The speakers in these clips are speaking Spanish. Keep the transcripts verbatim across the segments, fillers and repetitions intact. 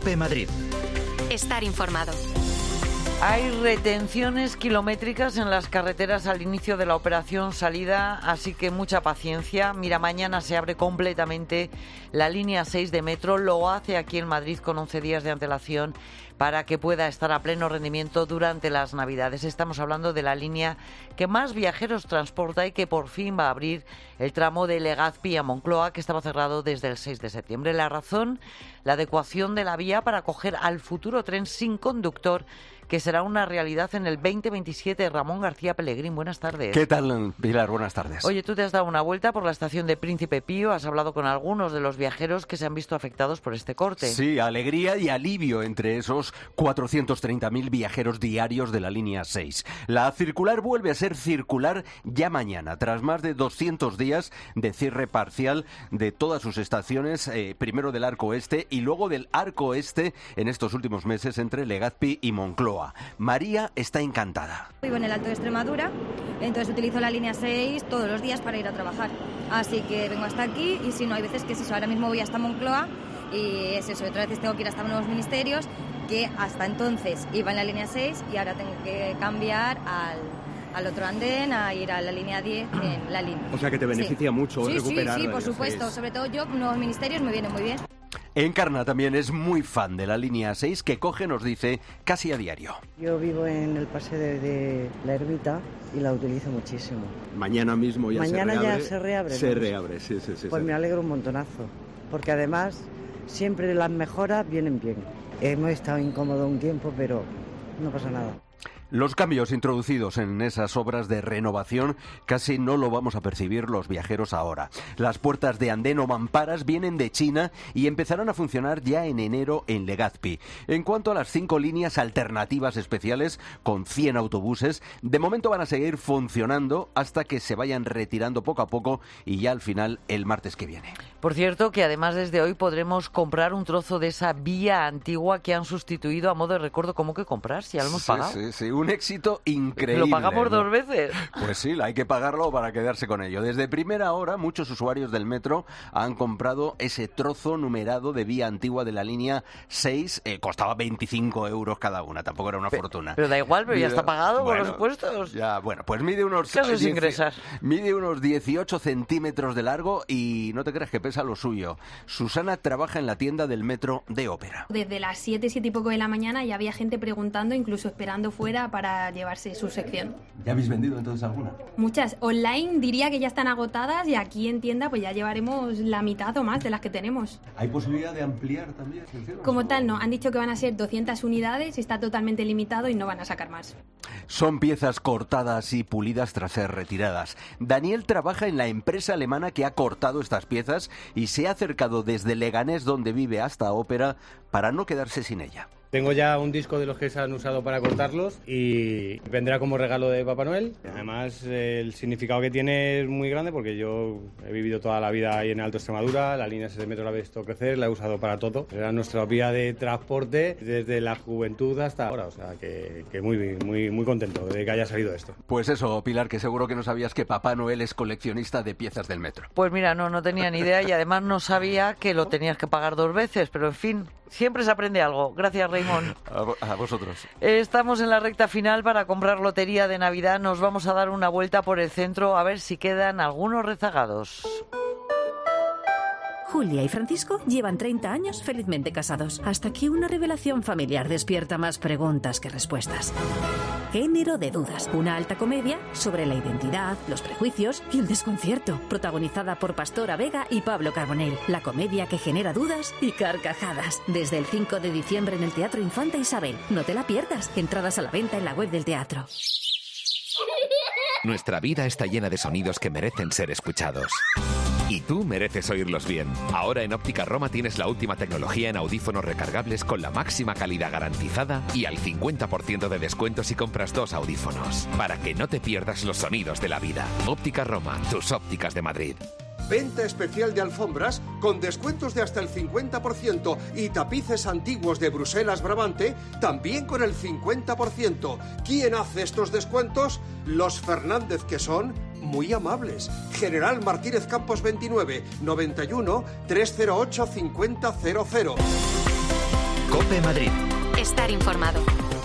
COPE Madrid. Estar informado. Hay retenciones kilométricas en las carreteras al inicio de la operación salida, así que mucha paciencia. Mira, mañana se abre completamente la línea seis de metro, lo hace aquí en Madrid con once días de antelación para que pueda estar a pleno rendimiento durante las Navidades. Estamos hablando de la línea que más viajeros transporta y que por fin va a abrir el tramo de Legazpi a Moncloa, que estaba cerrado desde el seis de septiembre. La razón, la adecuación de la vía para acoger al futuro tren sin conductor, que será una realidad en el veinte veintisiete. Ramón García Pellegrín, buenas tardes. ¿Qué tal, Pilar? Buenas tardes. Oye, tú te has dado una vuelta por la estación de Príncipe Pío, has hablado con algunos de los viajeros que se han visto afectados por este corte. Sí, alegría y alivio entre esos cuatrocientos treinta mil viajeros diarios de la línea seis. La circular vuelve a ser circular ya mañana, tras más de doscientos días de cierre parcial de todas sus estaciones, eh, primero del Arco Este y luego del Arco Este en estos últimos meses entre Legazpi y Moncloa. María está encantada. Vivo en el Alto de Extremadura, entonces utilizo la línea seis todos los días para ir a trabajar. Así que vengo hasta aquí y si no, hay veces que es eso. Ahora mismo voy hasta Moncloa y es eso. Otras veces tengo que ir hasta nuevos ministerios, que hasta entonces iba en la línea seis y ahora tengo que cambiar al... al otro andén, a ir a la línea diez en la línea. O sea que te beneficia sí. mucho sí, recuperar. Sí, sí, por supuesto. seis. Sobre todo yo, nuevos ministerios me vienen muy bien. Encarna también es muy fan de la línea seis, que coge, nos dice, casi a diario. Yo vivo en el paseo de, de la Ermita y la utilizo muchísimo. Mañana mismo ya Mañana se reabre. Mañana ya se reabre. Se ¿no? reabre, sí, sí, sí. Pues sí. me alegro un montonazo, porque además siempre las mejoras vienen bien. Hemos estado incómodos un tiempo, pero no pasa nada. Los cambios introducidos en esas obras de renovación casi no lo vamos a percibir los viajeros ahora. Las puertas de andén o mamparas vienen de China y empezarán a funcionar ya en enero en Legazpi. En cuanto a las cinco líneas alternativas especiales con cien autobuses, de momento van a seguir funcionando hasta que se vayan retirando poco a poco y ya al final el martes que viene. Por cierto, que además desde hoy podremos comprar un trozo de esa vía antigua que han sustituido a modo de recuerdo. ¿Cómo que comprar? Si ya lo hemos sí, pagado. Sí, sí, un éxito increíble. ¿Lo pagamos ¿no? dos veces? Pues sí, hay que pagarlo para quedarse con ello. Desde primera hora, muchos usuarios del metro han comprado ese trozo numerado de vía antigua de la línea seis. Eh, costaba veinticinco euros cada una, tampoco era una Pe- fortuna. Pero da igual, pero Mide, ya está pagado bueno, con los impuestos. Ya, bueno, pues mide unos... ¿Qué haces dieci- ingresar? Mide unos dieciocho centímetros de largo y no te creas que pesa lo suyo. Susana trabaja en la tienda del metro de Ópera. Desde las siete, siete y poco de la mañana ya había gente preguntando, incluso esperando fuera para llevarse su sección. ¿Ya habéis vendido entonces alguna? Muchas. Online diría que ya están agotadas y aquí en tienda pues ya llevaremos la mitad o más de las que tenemos. ¿Hay posibilidad de ampliar también? Como tal, no. Han dicho que van a ser doscientas unidades, está totalmente limitado y no van a sacar más. Son piezas cortadas y pulidas tras ser retiradas. Daniel trabaja en la empresa alemana que ha cortado estas piezas y se ha acercado desde Leganés, donde vive, hasta Ópera para no quedarse sin ella. Tengo ya un disco de los que se han usado para cortarlos y vendrá como regalo de Papá Noel. Además, el significado que tiene es muy grande porque yo he vivido toda la vida ahí en Alto Extremadura, la línea seis de metro la he visto crecer, la he usado para todo. Era nuestra vía de transporte desde la juventud hasta ahora, o sea que, que muy, muy, muy contento de que haya salido esto. Pues eso, Pilar, que seguro que no sabías que Papá Noel es coleccionista de piezas del metro. Pues mira, no, no tenía ni idea y además no sabía que lo tenías que pagar dos veces, pero en fin, siempre se aprende algo. Gracias, Raymond. A, a vosotros. Estamos en la recta final para comprar lotería de Navidad. Nos vamos a dar una vuelta por el centro a ver si quedan algunos rezagados. Julia y Francisco llevan treinta años felizmente casados, hasta que una revelación familiar despierta más preguntas que respuestas. Género de dudas, una alta comedia sobre la identidad, los prejuicios y el desconcierto, protagonizada por Pastora Vega y Pablo Carbonell. La comedia que genera dudas y carcajadas. Desde el cinco de diciembre en el Teatro Infanta Isabel. No te la pierdas. Entradas a la venta en la web del teatro. Nuestra vida está llena de sonidos que merecen ser escuchados. Y tú mereces oírlos bien. Ahora en Óptica Roma tienes la última tecnología en audífonos recargables con la máxima calidad garantizada y al cincuenta por ciento de descuento si compras dos audífonos. Para que no te pierdas los sonidos de la vida. Óptica Roma, tus ópticas de Madrid. Venta especial de alfombras con descuentos de hasta el cincuenta por ciento y tapices antiguos de Bruselas Brabante también con el cincuenta por ciento. ¿Quién hace estos descuentos? Los Fernández, que son muy amables. General Martínez Campos veintinueve, noventa y uno, trescientos ocho, cincuenta cero cero. COPE Madrid. Estar informado.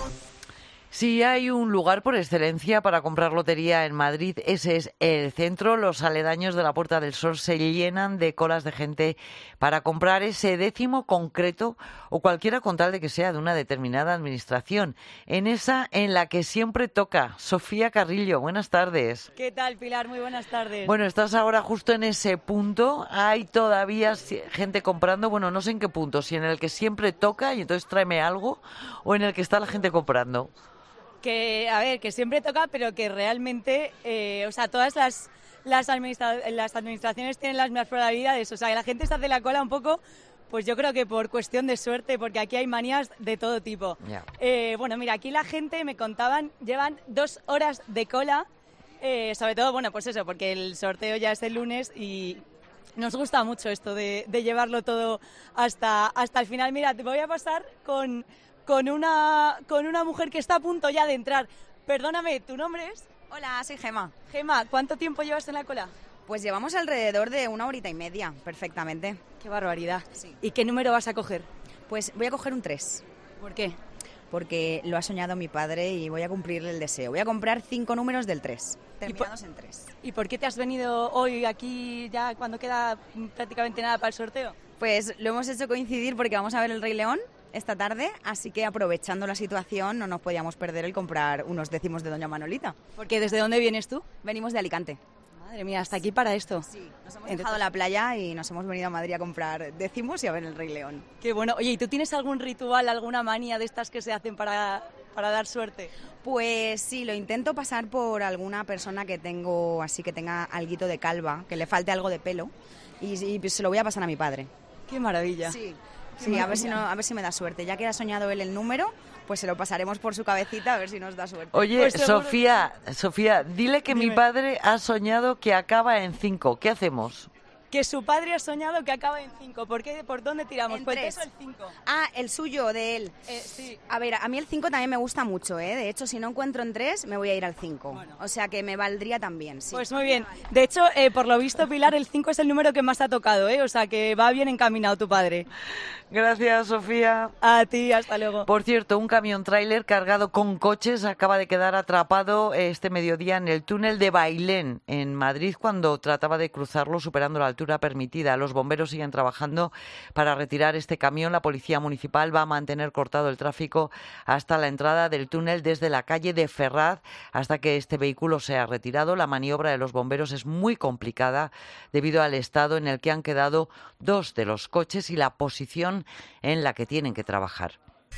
Si hay un lugar por excelencia para comprar lotería en Madrid, ese es el centro. Los aledaños de la Puerta del Sol se llenan de colas de gente para comprar ese décimo concreto o cualquiera con tal de que sea de una determinada administración. En esa en la que siempre toca. Sofía Carrillo, buenas tardes. ¿Qué tal, Pilar? Muy buenas tardes. Bueno, estás ahora justo en ese punto. Hay todavía gente comprando, bueno, no sé en qué punto, si en el que siempre toca y entonces tráeme algo, o en el que está la gente comprando. Que, a ver, que siempre toca, pero que realmente, eh, o sea, todas las, las, administra- las administraciones tienen las mismas probabilidades. O sea, que la gente se hace la cola un poco, pues yo creo que por cuestión de suerte, porque aquí hay manías de todo tipo. Yeah. Eh, bueno, mira, aquí la gente, me contaban, llevan dos horas de cola, eh, sobre todo, bueno, pues eso, porque el sorteo ya es el lunes y nos gusta mucho esto de, de llevarlo todo hasta, hasta el final. Mira, te voy a pasar con... Con una, con una mujer que está a punto ya de entrar. Perdóname, ¿tu nombre es? Hola, soy Gema. Gema, ¿cuánto tiempo llevas en la cola? Pues llevamos alrededor de una horita y media, perfectamente. Qué barbaridad. Sí. ¿Y qué número vas a coger? Pues voy a coger un tres. ¿Por qué? Porque lo ha soñado mi padre y voy a cumplirle el deseo. Voy a comprar cinco números del tres, terminados en tres. ¿Y por qué te has venido hoy aquí ya cuando queda prácticamente nada para el sorteo? Pues lo hemos hecho coincidir porque vamos a ver El Rey León esta tarde, así que aprovechando la situación no nos podíamos perder el comprar unos décimos de Doña Manolita. Porque ¿desde dónde vienes tú? Venimos de Alicante. Madre mía, hasta aquí para esto. Sí, nos hemos dejado la playa y nos hemos venido a Madrid a comprar décimos y a ver El Rey León. Qué bueno. Oye, ¿y tú tienes algún ritual, alguna manía de estas que se hacen para, para dar suerte? Pues sí, lo intento pasar por alguna persona que tengo, así que tenga alguito de calva, que le falte algo de pelo, y, y se lo voy a pasar a mi padre. Qué maravilla. Sí. Sí, a ver si no, a ver si me da suerte. Ya que ha soñado él el número, pues se lo pasaremos por su cabecita a ver si nos da suerte. Oye, Pues Sofía, Sofía, dile que Dime. mi padre ha soñado que acaba en cinco. ¿Qué hacemos? Que su padre ha soñado que acaba en cinco. ¿Por qué? ¿Por dónde tiramos? En ¿Por tres. eso el cinco? Ah, el suyo, de él. Eh, sí. A ver, a mí el cinco también me gusta mucho, ¿eh? De hecho, si no encuentro en tres, me voy a ir al cinco. Bueno. O sea que me valdría también, sí. Pues muy bien. De hecho, eh, por lo visto, Pilar, el cinco es el número que más ha tocado, ¿eh? O sea que va bien encaminado tu padre. Gracias, Sofía. A ti, hasta luego. Por cierto, un camión tráiler cargado con coches acaba de quedar atrapado este mediodía en el túnel de Bailén, en Madrid, cuando trataba de cruzarlo superando la altura permitida. Los bomberos siguen trabajando para retirar este camión. La Policía Municipal va a mantener cortado el tráfico hasta la entrada del túnel desde la calle de Ferraz hasta que este vehículo sea retirado. La maniobra de los bomberos es muy complicada debido al estado en el que han quedado dos de los coches y la posición en la que tienen que trabajar.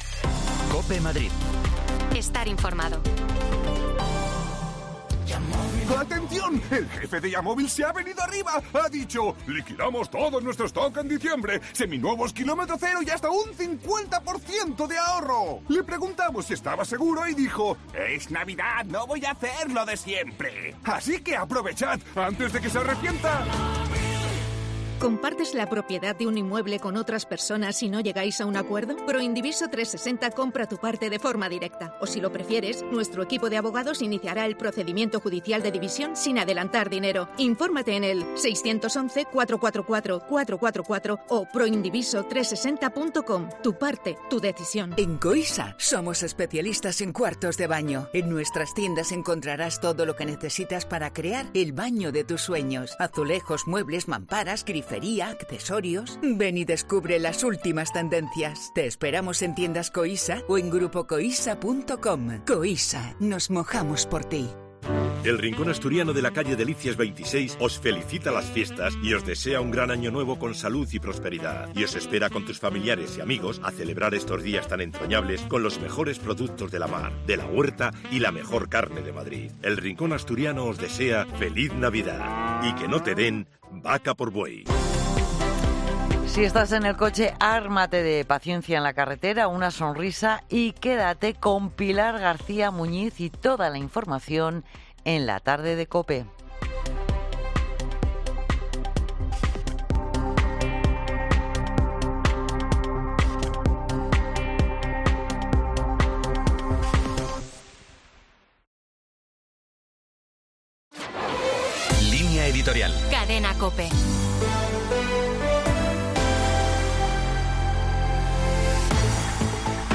COPE Madrid. Estar informado. ¡Atención! El jefe de Yamóvil se ha venido arriba. Ha dicho, liquidamos todo nuestro stock en diciembre. Seminuevos kilómetro cero y hasta un cincuenta por ciento de ahorro. Le preguntamos si estaba seguro y dijo, es Navidad, no voy a hacer lo de siempre. Así que aprovechad antes de que se arrepienta. ¿Compartes la propiedad de un inmueble con otras personas y no llegáis a un acuerdo? Proindiviso trescientos sesenta compra tu parte de forma directa. O si lo prefieres, nuestro equipo de abogados iniciará el procedimiento judicial de división sin adelantar dinero. Infórmate en el seiscientos once, cuatrocientos cuarenta y cuatro, cuatrocientos cuarenta y cuatro o proindiviso trescientos sesenta punto com. Tu parte, tu decisión. En Coisa somos especialistas en cuartos de baño. En nuestras tiendas encontrarás todo lo que necesitas para crear el baño de tus sueños. Azulejos, muebles, mamparas, grifos, accesorios. Ven y descubre las últimas tendencias. Te esperamos en tiendas Coisa o en grupo coisa punto com. Coisa, nos mojamos por ti. El Rincón Asturiano de la calle Delicias veintiséis os felicita las fiestas y os desea un gran año nuevo con salud y prosperidad. Y os espera con tus familiares y amigos a celebrar estos días tan entrañables con los mejores productos de la mar, de la huerta y la mejor carne de Madrid. El Rincón Asturiano os desea feliz Navidad y que no te den vaca por buey. Si estás en el coche, ármate de paciencia en la carretera, una sonrisa y quédate con Pilar García Muñiz y toda la información en la tarde de COPE. Línea editorial. Cadena COPE.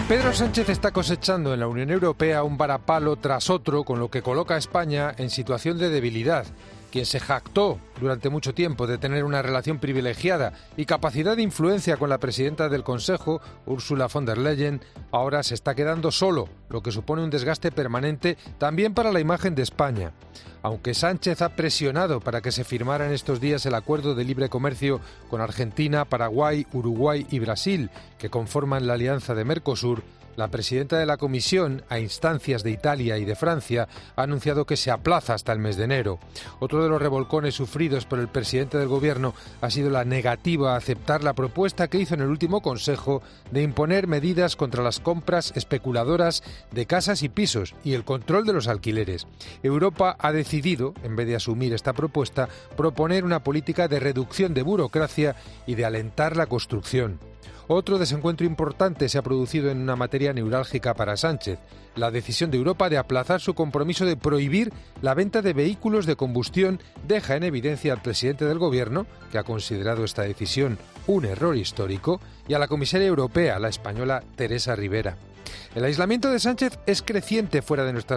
Pedro Sánchez está cosechando en la Unión Europea un varapalo tras otro, con lo que coloca a España en situación de debilidad. Quien se jactó durante mucho tiempo de tener una relación privilegiada y capacidad de influencia con la presidenta del Consejo, Ursula von der Leyen, ahora se está quedando solo, lo que supone un desgaste permanente también para la imagen de España. Aunque Sánchez ha presionado para que se firmara en estos días el acuerdo de libre comercio con Argentina, Paraguay, Uruguay y Brasil, que conforman la alianza de Mercosur, la presidenta de la Comisión, a instancias de Italia y de Francia, ha anunciado que se aplaza hasta el mes de enero. Otro de los revolcones sufridos por el presidente del Gobierno ha sido la negativa a aceptar la propuesta que hizo en el último Consejo de imponer medidas contra las compras especuladoras de casas y pisos y el control de los alquileres. Europa ha decidido, en vez de asumir esta propuesta, proponer una política de reducción de burocracia y de alentar la construcción. Otro desencuentro importante se ha producido en una materia neurálgica para Sánchez, la decisión de Europa de aplazar su compromiso de prohibir la venta de vehículos de combustión deja en evidencia al presidente del Gobierno, que ha considerado esta decisión un error histórico, y a la comisaria europea, la española Teresa Rivera. El aislamiento de Sánchez es creciente fuera de nuestras